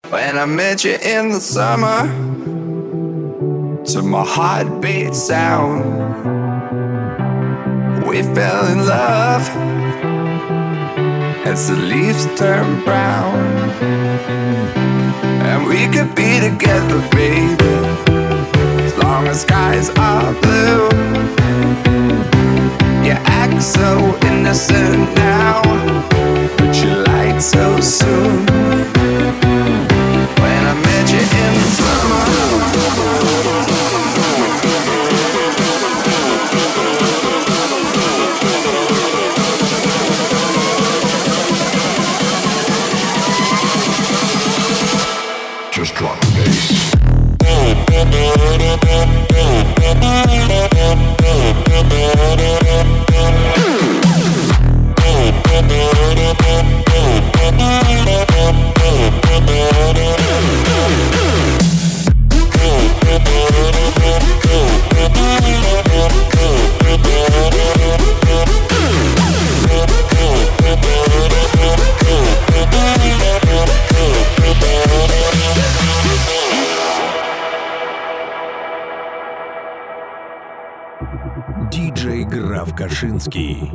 When I met you in the summer, to my heartbeat sound, we fell in love as the leaves turn brown. And we could be together, baby, as long as skies are blue. You act so innocent now, but you lied so soon. When I met you in the summer, just drop the bass. Диджей Граф Кашинский.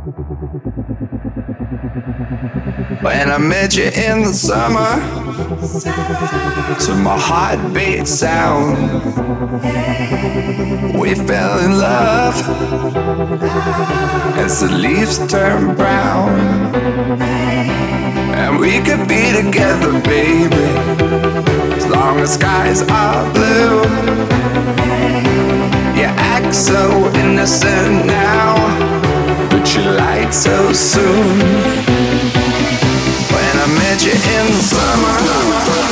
when I met you in the summer, to my heartbeat sound, we fell in love as the leaves turn brown. And we could be together, baby, as long as skies are blue. You act so innocent now, but you lied so soon. When I met you in the summer,